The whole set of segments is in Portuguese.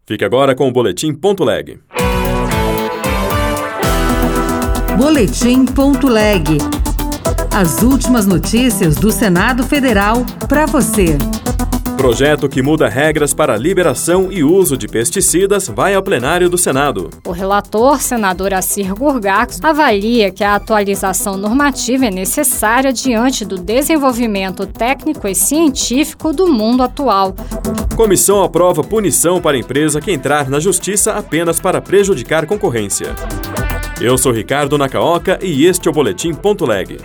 Fique agora com o Boletim.leg. Boletim.leg. As últimas notícias do Senado Federal para você. Projeto que muda regras para a liberação e uso de pesticidas vai ao plenário do Senado. O relator, senador Assir Gurgax, avalia que a atualização normativa é necessária diante do desenvolvimento técnico e científico do mundo atual. Comissão aprova punição para a empresa que entrar na justiça apenas para prejudicar concorrência. Eu sou Ricardo Nakaoka e este é o Boletim.leg.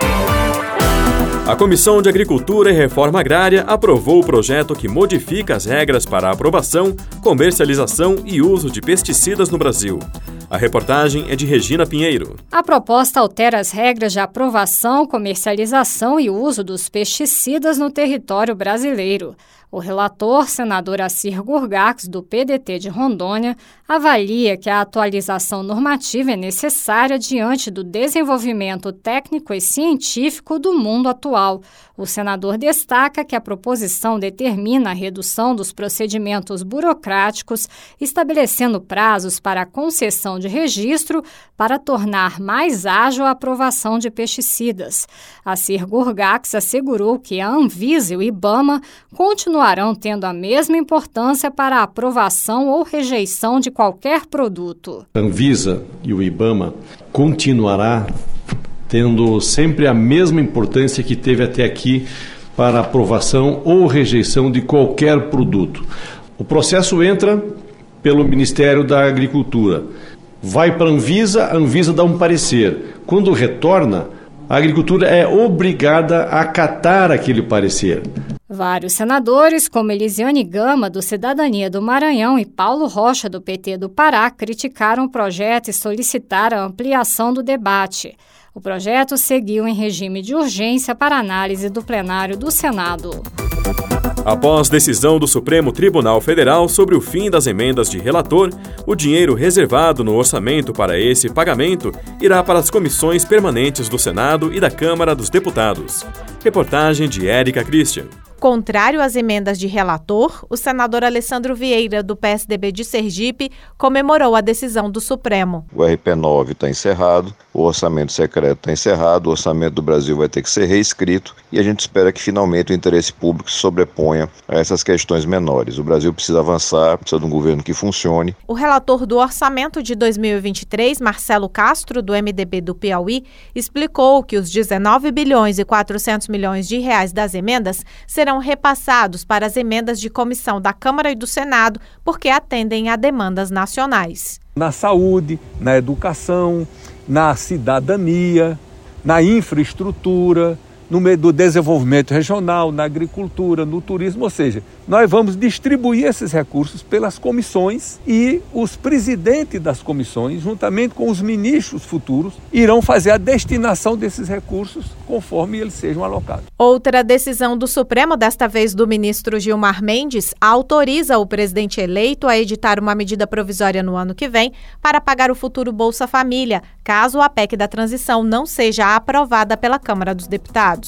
A Comissão de Agricultura e Reforma Agrária aprovou o projeto que modifica as regras para a aprovação, comercialização e uso de pesticidas no Brasil. A reportagem é de Regina Pinheiro. A proposta altera as regras de aprovação, comercialização e uso dos pesticidas no território brasileiro. O relator, senador Assir Gurgax, do PDT de Rondônia, avalia que a atualização normativa é necessária diante do desenvolvimento técnico e científico do mundo atual. O senador destaca que a proposição determina a redução dos procedimentos burocráticos, estabelecendo prazos para a concessão de registro para tornar mais ágil a aprovação de pesticidas. Assir Gurgax assegurou que a Anvisa e o IBAMA continuarão tendo a mesma importância para a aprovação ou rejeição de qualquer produto. A Anvisa e o IBAMA continuará tendo sempre a mesma importância que teve até aqui para aprovação ou rejeição de qualquer produto. O processo entra pelo Ministério da Agricultura, vai para a Anvisa dá um parecer. Quando retorna, a Agricultura é obrigada a acatar aquele parecer. Vários senadores, como Elisiane Gama, do Cidadania do Maranhão, e Paulo Rocha, do PT do Pará, criticaram o projeto e solicitaram a ampliação do debate. O projeto seguiu em regime de urgência para análise do plenário do Senado. Após decisão do Supremo Tribunal Federal sobre o fim das emendas de relator, o dinheiro reservado no orçamento para esse pagamento irá para as comissões permanentes do Senado e da Câmara dos Deputados. Reportagem de Érica Christian. Contrário às emendas de relator, o senador Alessandro Vieira, do PSDB de Sergipe, comemorou a decisão do Supremo. O RP9 está encerrado, o orçamento secreto está encerrado, o orçamento do Brasil vai ter que ser reescrito e a gente espera que finalmente o interesse público se sobreponha a essas questões menores. O Brasil precisa avançar, precisa de um governo que funcione. O relator do orçamento de 2023, Marcelo Castro, do MDB do Piauí, explicou que os 19 bilhões e 400 milhões de reais das emendas serão repassados para as emendas de comissão da Câmara e do Senado, porque atendem a demandas nacionais. Na saúde, na educação, na cidadania, na infraestrutura, no meio do desenvolvimento regional, na agricultura, no turismo, ou seja, nós vamos distribuir esses recursos pelas comissões e os presidentes das comissões, juntamente com os ministros futuros, irão fazer a destinação desses recursos conforme eles sejam alocados. Outra decisão do Supremo, desta vez do ministro Gilmar Mendes, autoriza o presidente eleito a editar uma medida provisória no ano que vem para pagar o futuro Bolsa Família, caso a PEC da transição não seja aprovada pela Câmara dos Deputados.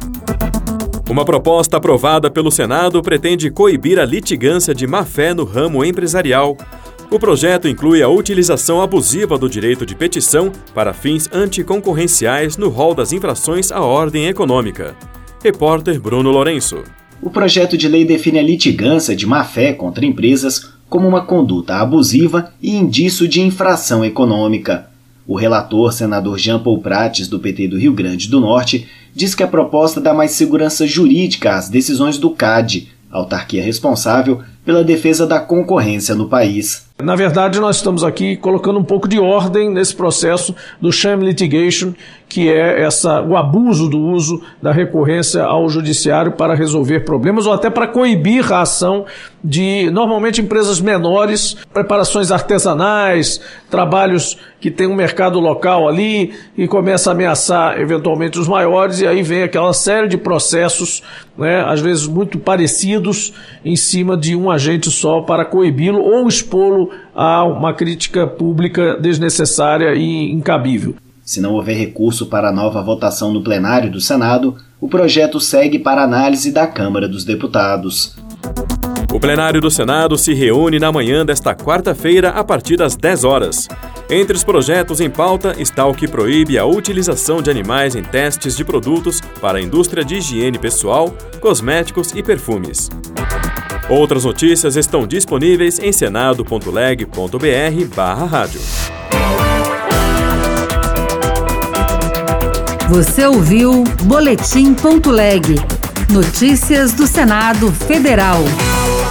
Uma proposta aprovada pelo Senado pretende coibir a litigância de má-fé no ramo empresarial. O projeto inclui a utilização abusiva do direito de petição para fins anticoncorrenciais no rol das infrações à ordem econômica. Repórter Bruno Lourenço. O projeto de lei define a litigância de má-fé contra empresas como uma conduta abusiva e indício de infração econômica. O relator, senador Jean Paul Prates, do PT do Rio Grande do Norte, diz que a proposta dá mais segurança jurídica às decisões do CAD, autarquia responsável pela defesa da concorrência no país. Na verdade, nós estamos aqui colocando um pouco de ordem nesse processo do sham litigation, que é o abuso do uso da recorrência ao judiciário para resolver problemas ou até para coibir a ação de, normalmente, empresas menores, preparações artesanais, trabalhos que tem um mercado local ali e começa a ameaçar, eventualmente, os maiores, e aí vem aquela série de processos, né, às vezes muito parecidos, em cima de um agente só para coibi-lo ou expô-lo a uma crítica pública desnecessária e incabível. Se não houver recurso para a nova votação no plenário do Senado, o projeto segue para análise da Câmara dos Deputados. O plenário do Senado se reúne na manhã desta quarta-feira a partir das 10 horas. Entre os projetos em pauta está o que proíbe a utilização de animais em testes de produtos para a indústria de higiene pessoal, cosméticos e perfumes. Outras notícias estão disponíveis em senado.leg.br/rádio. Você ouviu Boletim.leg. Notícias do Senado Federal.